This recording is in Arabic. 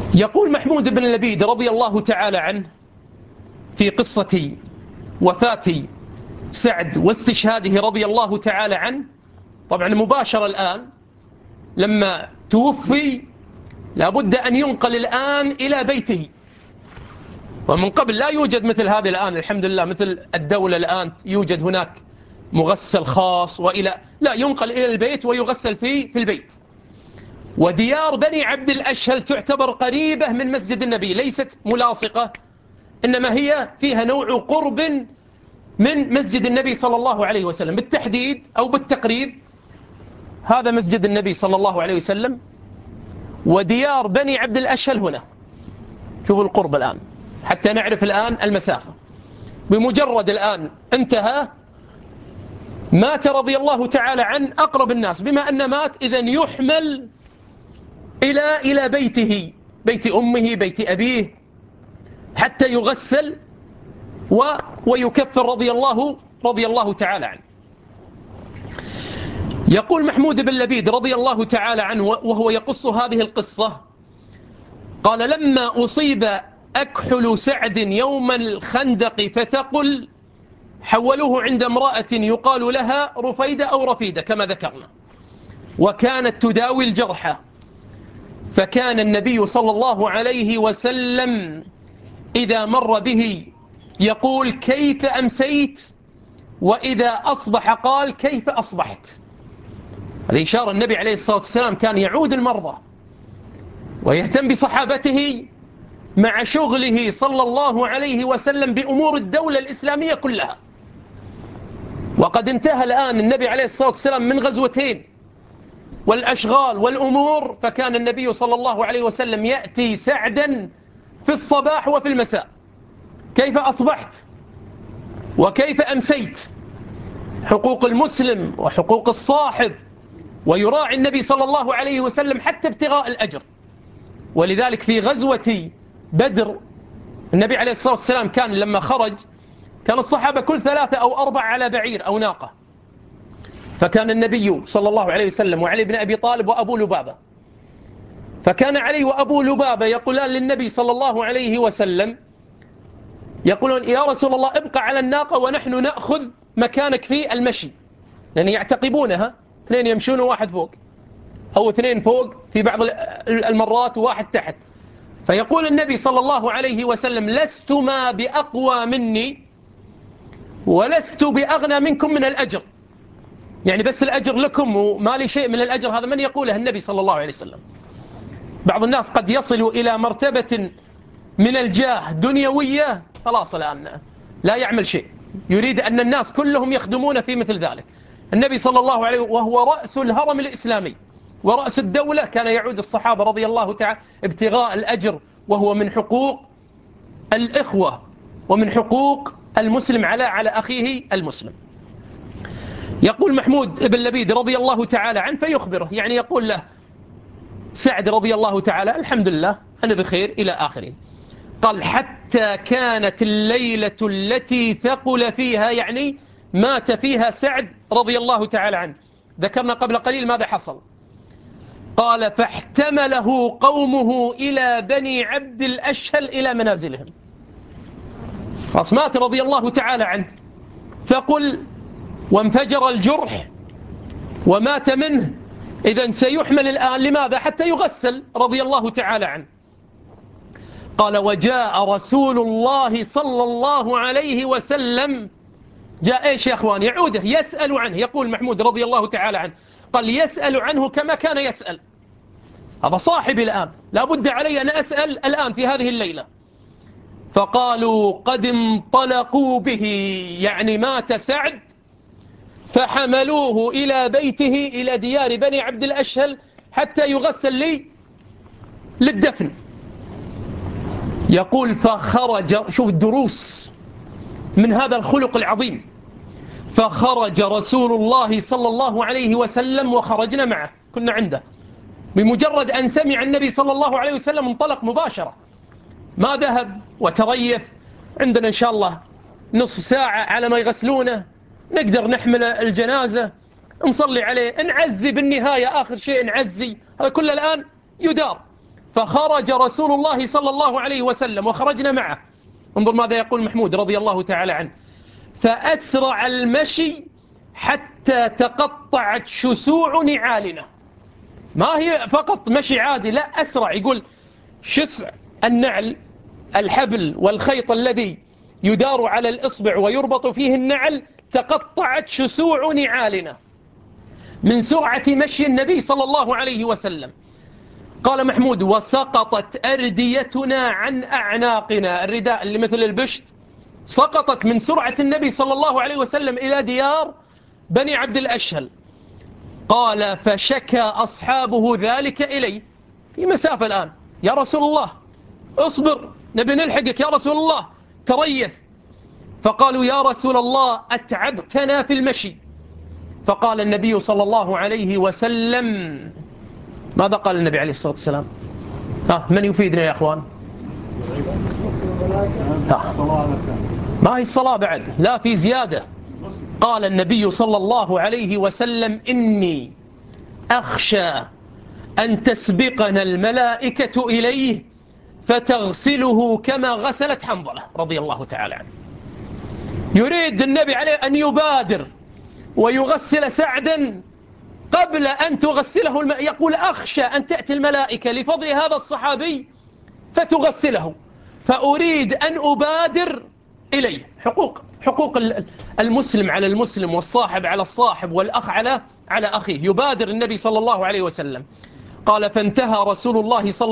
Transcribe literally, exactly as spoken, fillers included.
يقول محمود بن لبيد رضي الله تعالى عنه في قصة وفاة سعد واستشهاده رضي الله تعالى عنه، طبعا مباشرة الآن لما توفي لابد أن ينقل الآن إلى بيته، ومن قبل لا يوجد مثل هذه الآن الحمد لله، مثل الدولة الآن يوجد هناك مغسل خاص وإلى لا، ينقل إلى البيت ويغسل فيه في البيت. وديار بني عبد الأشهل تعتبر قريبة من مسجد النبي، ليست ملاصقة، إنما هي فيها نوع قرب من مسجد النبي صلى الله عليه وسلم. بالتحديد أو بالتقريب هذا مسجد النبي صلى الله عليه وسلم، وديار بني عبد الأشهل هنا. شوفوا القرب الآن حتى نعرف الآن المسافة. بمجرد الآن انتهى مات رضي الله تعالى عنه أقرب الناس، بما أن مات إذن يحمل إلى إلى بيته، بيت أمه، بيت أبيه، حتى يغسل و ويكفر رضي الله رضي الله تعالى عنه. يقول محمود بن لبيد رضي الله تعالى عنه وهو يقص هذه القصة، قال: لما أصيب أكحل سعد يوم الخندق فثقل حولوه عند امرأة يقال لها رفيدة أو رفيدة كما ذكرنا، وكانت تداوي الجرحى، فكان النبي صلى الله عليه وسلم إذا مر به يقول: كيف أمسيت؟ وإذا أصبح قال: كيف أصبحت؟ هذه إشارة النبي عليه الصلاة والسلام كان يعود المرضى ويهتم بصحابته مع شغله صلى الله عليه وسلم بأمور الدولة الإسلامية كلها. وقد انتهى الآن النبي عليه الصلاة والسلام من غزوتين والأشغال والأمور، فكان النبي صلى الله عليه وسلم يأتي سعدا في الصباح وفي المساء: كيف أصبحت وكيف أمسيت؟ حقوق المسلم وحقوق الصاحب، ويراعي النبي صلى الله عليه وسلم حتى ابتغاء الأجر. ولذلك في غزوة بدر النبي عليه الصلاة والسلام كان لما خرج كان الصحابة كل ثلاثة أو أربعة على بعير أو ناقة، فكان النبي صلى الله عليه وسلم وعلي بن أبي طالب وأبو لبابة، فكان علي وأبو لبابة يقولان للنبي صلى الله عليه وسلم، يقولون: يا رسول الله ابقى على الناقة ونحن نأخذ مكانك في المشي، لأن يعتقبونها، اثنين يمشون وواحد فوق، أو اثنين فوق في بعض المرات وواحد تحت. فيقول النبي صلى الله عليه وسلم: لستما بأقوى مني ولست بأغنى منكم من الأجر، يعني بس الأجر لكم وما لي شيء من الأجر. هذا من يقوله النبي صلى الله عليه وسلم. بعض الناس قد يصل إلى مرتبة من الجاه دنيوية خلاص الآن لا يعمل شيء، يريد أن الناس كلهم يخدمون في مثل ذلك. النبي صلى الله عليه وهو رأس الهرم الإسلامي ورأس الدولة كان يعود الصحابة رضي الله تعالى ابتغاء الأجر، وهو من حقوق الإخوة ومن حقوق المسلم على على أخيه المسلم. يقول محمود بن لبيد رضي الله تعالى عنه فيخبره، يعني يقول له سعد رضي الله تعالى: الحمد لله أنا بخير إلى آخره. قال: حتى كانت الليلة التي ثقل فيها، يعني مات فيها سعد رضي الله تعالى عنه، ذكرنا قبل قليل ماذا حصل. قال: فاحتمله قومه إلى بني عبد الأشهل إلى منازلهم. خلاص مات رضي الله تعالى عنه، ثقل وانفجر الجرح ومات منه، إذن سيحمل الآن لماذا؟ حتى يغسل رضي الله تعالى عنه. قال: وجاء رسول الله صلى الله عليه وسلم، جاء إيش يا أخوان؟ يعوده يسأل عنه. يقول محمود رضي الله تعالى عنه، قال: يسأل عنه كما كان يسأل. هذا صاحبي الآن، لا بد علي أن أسأل الآن في هذه الليلة. فقالوا: قد انطلقوا به، يعني مات سعد فحملوه إلى بيته إلى ديار بني عبد الأشهل حتى يغسل لي للدفن. يقول: فخرج، شوف الدروس من هذا الخلق العظيم، فخرج رسول الله صلى الله عليه وسلم وخرجنا معه، كنا عنده. بمجرد أن سمع النبي صلى الله عليه وسلم انطلق مباشرة، ما ذهب وتريث. عندنا إن شاء الله نصف ساعة على ما يغسلونه نقدر نحمل الجنازة، نصلي عليه، نعزي بالنهاية، آخر شيء نعزي، هذا كله الآن يدار. فخرج رسول الله صلى الله عليه وسلم وخرجنا معه. انظر ماذا يقول محمود رضي الله تعالى عنه: فأسرع المشي حتى تقطعت شسوع نعالنا. ما هي فقط مشي عادي، لا، أسرع. يقول شسع النعل، الحبل والخيط الذي يدار على الإصبع ويربط فيه النعل، تقطعت شسوع نعالنا من سرعة مشي النبي صلى الله عليه وسلم. قال محمود: وسقطت أرديتنا عن أعناقنا، الرداء اللي مثل البشت سقطت من سرعة النبي صلى الله عليه وسلم إلى ديار بني عبد الأشهل. قال: فشكى أصحابه ذلك إلي في مسافة الآن: يا رسول الله اصبر، نبي نلحقك يا رسول الله، تريث. فقالوا: يا رسول الله أتعبتنا في المشي. فقال النبي صلى الله عليه وسلم: ماذا قال النبي عليه الصلاة والسلام؟ ها، من يفيدنا يا أخوان؟ ها. ما هي الصلاة بعد؟ لا، في زيادة. قال النبي صلى الله عليه وسلم: إني أخشى أن تسبقنا الملائكة إليه فتغسله كما غسلت حنظلة رضي الله تعالى عنه. يريد النبي عليه أن يبادر ويغسل سعدا قبل أن تغسله الم... يقول: أخشى أن تأتي الملائكة لفضل هذا الصحابي فتغسله، فأريد أن أبادر إليه. حقوق حقوق المسلم على المسلم، والصاحب على الصاحب، والأخ على على أخيه. يبادر النبي صلى الله عليه وسلم. قال: فانتهى رسول الله صلى